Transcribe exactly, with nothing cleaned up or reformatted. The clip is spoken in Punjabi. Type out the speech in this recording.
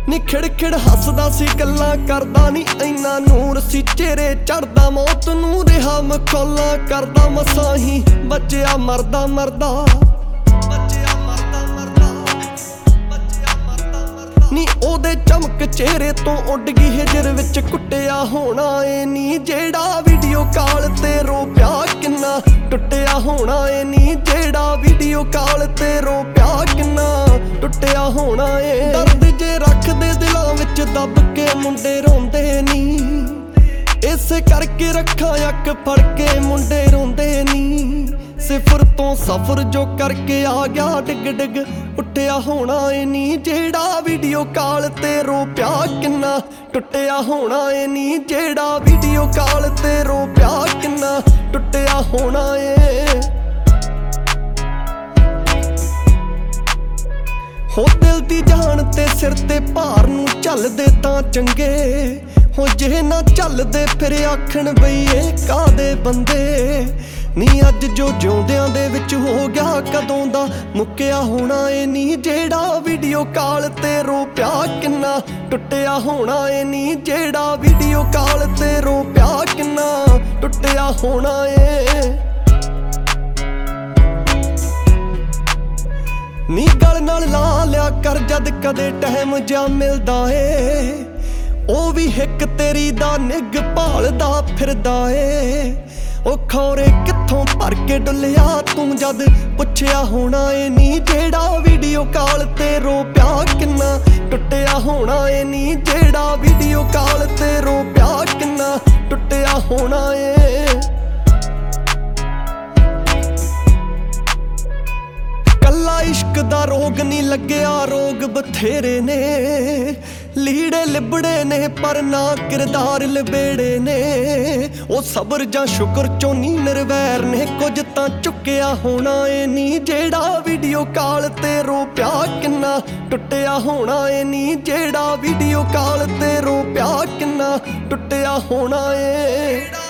ਨੀ ਖਿੜ-ਖਿੜ ਹੱਸਦਾ ਸੀ ਗੱਲਾਂ ਕਰਦਾ ਨੀ ਇੰਨਾ ਨੂਰ ਸੀ ਚਿਹਰੇ ਚੜਦਾ ਮੌਤ ਨੂੰ ਰਿਹਾ ਮਖੌਲਾਂ ਕਰਦਾ ਮਸਾਂ ਹੀ ਬਚਿਆ ਮਰਦਾ ਮਰਦਾ ਬਚਿਆ ਮਰਦਾ ਮਰਦਾ ਬਚਿਆ ਮਰਦਾ ਮਰਦਾ ਨੀ ਉਹਦੇ ਚਮਕ ਚਿਹਰੇ ਤੋਂ ਉੱਡ ਗਈ ਹਿਜਰ ਵਿੱਚ ਕੁੱਟਿਆ ਹੋਣਾ ਏ ਨੀ ਜਿਹੜਾ ਵੀਡੀਓ ਕਾਲ ਤੇ ਰੋ ਪਿਆ ਕਿੰਨਾ ਟੁੱਟਿਆ ਹੋਣਾ ਏ ਨੀ ਜਿਹੜਾ ਵੀਡੀਓ ਕਾਲ ਤੇ ਰੋ ਪਿਆ ਕਿੰਨਾ ਟੁੱਟਿਆ ਹੋਣਾ ਏ ਦਰਦ ਜੇ ਰੱਖਦੇ ਦਿਲਾਂ ਵਿੱਚ ਦੱਬ ਕੇ ਮੁੰਡੇ ਰੋਂਦੇ ਨੀ ਇਸੇ ਕਰਕੇ ਰੱਖਾਂ ਅੱਖ ਫੜ ਕੇ ਮੁੰਡੇ ਰੋਂਦੇ ਨੀ ਸਿਫਰ ਤੋਂ ਸਫਰ ਜੋ ਕਰਕੇ ਆ ਗਿਆ ਡਿੱਗ ਡਿੱਗ ਉੱਠਿਆ ਹੋਣਾ ਏ ਨੀ ਜਿਹੜਾ ਵੀਡੀਓ ਕਾਲ ਤੇ ਰੋ ਪਿਆ ਕਿੰਨਾ ਟੁੱਟਿਆ ਹੋਣਾ ਏ ਨੀ ਜਿਹੜਾ ਵੀਡੀਓ ਕਾਲ ਤੇ ਰੋ ਪਿਆ ਕਿੰਨਾ ਟੁੱਟਿਆ ਹੋਣਾ ਏ ਹੋ ਦਿਲ ਦੀ ਜਾਨ ਤੇ ਸਿਰ ਤੇ ਭਾਰ ਨੂੰ ਝੱਲਦੇ ਤਾਂ ਚੰਗੇ ਹੋ ਜੇ ਨਾ ਝੱਲਦੇ ਫਿਰ ਆਖਣ ਬਈ ਇਹ ਕਾਦੇ ਬੰਦੇ ਨੀ ਅੱਜ ਜੋ ਜਿਉਂਦਿਆਂ ਦੇ ਵਿੱਚ ਹੋ ਗਿਆ ਕਦੋਂ ਦਾ ਮੁੱਕਿਆ ਹੋਣਾ ਏ ਨੀ ਜਿਹੜਾ ਵੀਡੀਓ ਕਾਲ ਤੇ ਰੋ ਪਿਆ ਕਿੰਨਾ ਟੁੱਟਿਆ ਹੋਣਾ ਏ ਨੀ ਜਿਹੜਾ ਵੀਡੀਓ ਕਾਲ ਤੇ ਰੋ ਪਿਆ ਕਿੰਨਾ ਟੁੱਟਿਆ ਹੋਣਾ ਏ ਨੀ ਗਲ ਨਾਲ ਲਾ ਲਿਆ ਕਰ ਜਦ ਕਦੇ ਟਾਈਮ ਜਾ ਮਿਲਦਾ ਏ ਉਹ ਵੀ ਹਿੱਕ ਤੇਰੀ ਦਾ ਨਿੱਘ ਭਾਲਦਾ ਫਿਰਦਾ ਏ ਉਹ ਖੌਰੇ ਕਿੱਥੋਂ ਭਰ ਕੇ ਡੁੱਲਿਆ ਤੂੰ ਜਦ ਪੁੱਛਿਆ ਹੋਣਾ ਏ ਨੀ ਜਿਹੜਾ ਵੀਡੀਓ ਕਾਲ ਤੇ ਰੋ ਪਿਆ ਕਿੰਨਾ ਟੁੱਟਿਆ ਹੋਣਾ ਏ ਨੀ ਜਿਹੜਾ ਵੀਡੀਓ ਕਾਲ ਤੇ ਰੋ ਪਿਆ ਕਿੰਨਾ ਟੁੱਟਿਆ ਹੋਣਾ ਏ ਕੱਲਾ ਇਸ਼ਕ ਦਾ ਰੋਗ ਨਹੀਂ ਲੱਗਿਆ ਰੋਗ ਬਥੇਰੇ ਨੇ ਲੀੜੇ ਲਿਬੜੇ ਨੇ ਪਰ ਨਾ ਕਿਰਦਾਰ ਲਬੇੜੇ ਨੇ ਉਹ ਸਬਰ ਜਾਂ ਸ਼ੁਕਰ ਚੋਂ ਨੀ ਨਿਰਵੈਰ ਨੇ ਕੁਝ ਤਾਂ ਚੁੱਕਿਆ ਹੋਣਾ ਏ ਨੀ ਜਿਹੜਾ ਵੀਡੀਓ ਕਾਲ ਤੇ ਰੋ ਪਿਆ ਕਿੰਨਾ ਟੁੱਟਿਆ ਹੋਣਾ ਏ ਨੀ ਜਿਹੜਾ ਵੀਡੀਓ ਕਾਲ ਤੇ ਰੋ ਪਿਆ ਕਿੰਨਾ ਟੁੱਟਿਆ ਹੋਣਾ ਏ।